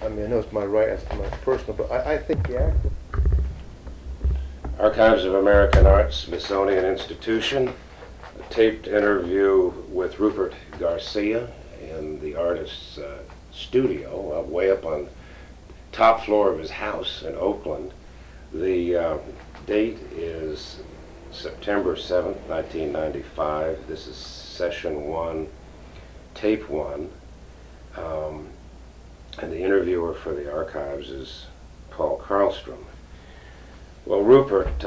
I mean, I know it's my right as to my personal, but I think the actual Archives of American Art, Smithsonian Institution, a taped interview with Rupert Garcia in the artist's studio, way up on top floor of his house in Oakland. The date is September 7th, 1995. This is session 1, tape 1. And the interviewer for the archives is Paul Karlstrom. Well, Rupert,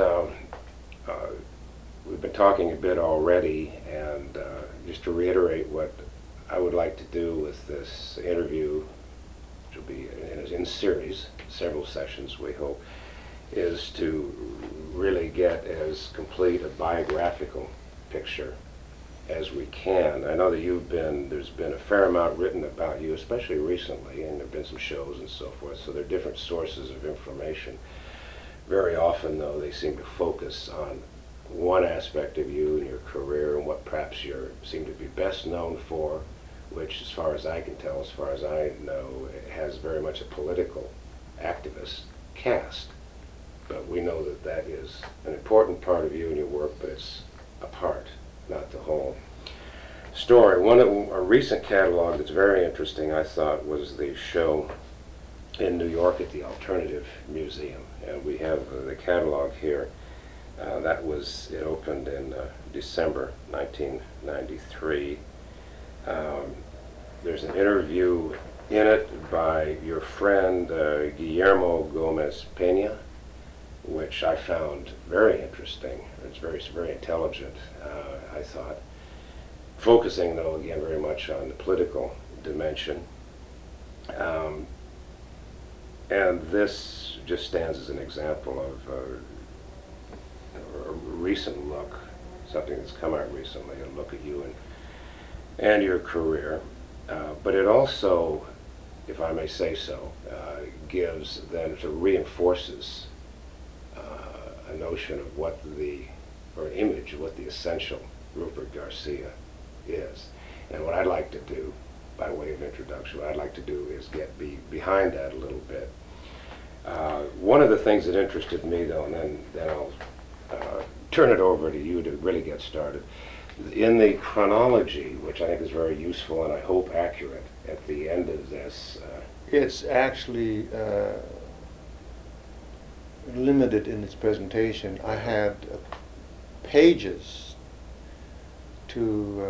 we've been talking a bit already, and just to reiterate what I would like to do with this interview, which will be in series, several sessions we hope, is to really get as complete a biographical picture as we can. I know that there's been a fair amount written about you, especially recently, and there have been some shows and so forth, so there are different sources of information. Very often, though, they seem to focus on one aspect of you and your career and what perhaps you seem to be best known for, which, as far as I can tell, as far as I know, has very much a political activist cast. But we know that that is an important part of you and your work, but it's a part, not the whole story. A recent catalog that's very interesting, I thought, was the show in New York at the Alternative Museum. And we have the catalog here. It opened in December 1993. There's an interview in it by your friend Guillermo Gomez Pena, which I found very interesting. It's very intelligent, I thought. Focusing, though, again, very much on the political dimension. And this just stands as an example of a recent look, something that's come out recently, a look at you and your career. But it also, if I may say so, it reinforces a notion of an image of what the essential Rupert Garcia is. And what I'd like to do, by way of introduction, what I'd like to do is get behind that a little bit. One of the things that interested me, though, and then I'll turn it over to you to really get started, in the chronology, which I think is very useful and I hope accurate at the end of this. it's actually limited in its presentation. I had pages to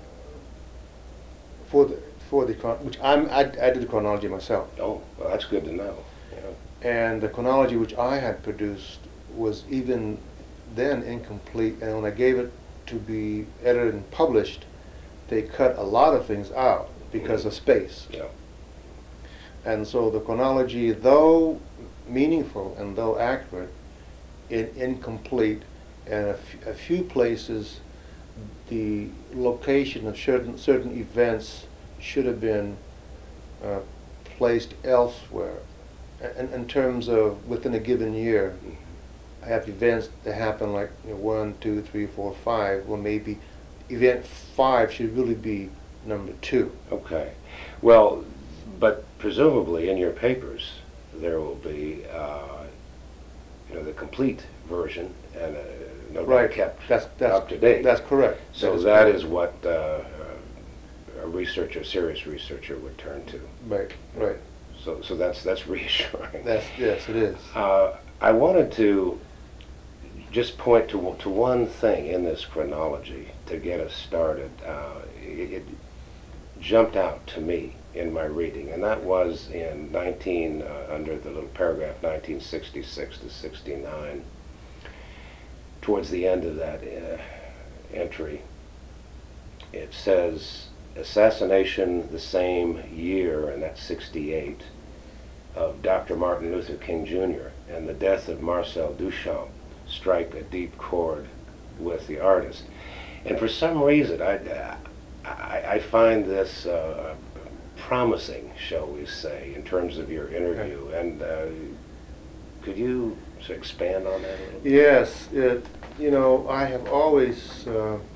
for the which I did the chronology myself. Oh, well, that's good to know. And the chronology which I had produced was even then incomplete, and when I gave it to be edited and published, they cut a lot of things out because of space. Yeah. And so the chronology, though meaningful and though accurate, incomplete, and a few places the location of certain events should have been placed elsewhere. In terms of within a given year, I have events that happen like 1, 2, 3, 4, 5. Well, maybe event 5 should really be number 2. Okay. Well, but presumably in your papers there will be the complete version and Right. kept That's up to date. That's correct. So that is what a serious researcher would turn to. Right. Right. So that's reassuring. Yes, it is. I wanted to just point to one thing in this chronology to get us started. It jumped out to me in my reading, and that was in under the little paragraph 1966 to 69. Towards the end of that entry, it says, assassination the same year, and that's 68, of Dr. Martin Luther King Jr. and the death of Marcel Duchamp strike a deep chord with the artist. And for some reason, I find this promising, shall we say, in terms of your interview. And could you expand on that a little bit? Yes, I have always